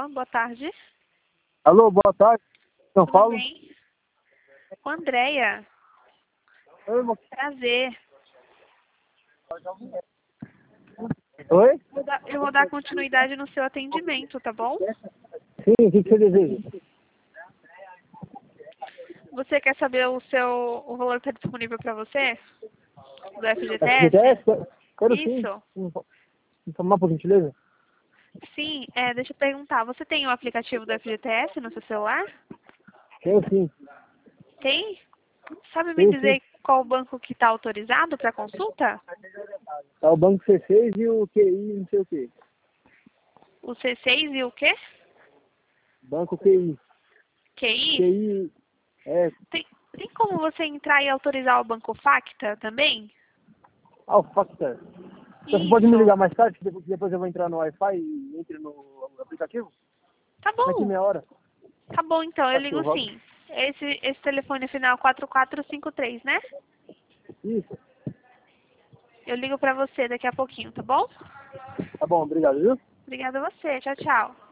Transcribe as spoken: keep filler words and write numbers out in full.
Alô, boa tarde. Alô, boa tarde. São Tudo Paulo? bem? Com a Andréia. Oi, mo- Prazer. Oi? Vou dar- Eu vou dar continuidade no seu atendimento, tá bom? Sim, o que que você deseja? Você quer saber o seu o valor que está disponível para você? Do F G T F G T S? S? Quero sim. Isso. Informar, por gentileza? Sim, é, deixa eu perguntar. Você tem o aplicativo do F G T S no seu celular? Tenho sim. Tem? Sabe me Tenho sim. dizer qual banco que está autorizado para consulta? Tá o Banco C seis e o Q I, não sei o quê. O C seis e o quê? Banco Q I. QI? Q I, é... Tem, tem como você entrar e autorizar o Banco Facta também? Alfacta. Você pode me Isso. ligar mais tarde, que depois depois eu vou entrar no Wi-Fi e entre no aplicativo? Tá Daqui bom. meia hora. Tá bom, então. Eu Acho que eu ligo volto. sim. Esse, esse telefone final quatro quatro cinco três, né? Isso. Eu ligo pra você daqui a pouquinho, tá bom? Tá bom, obrigado, viu? Obrigada a você. Tchau, tchau.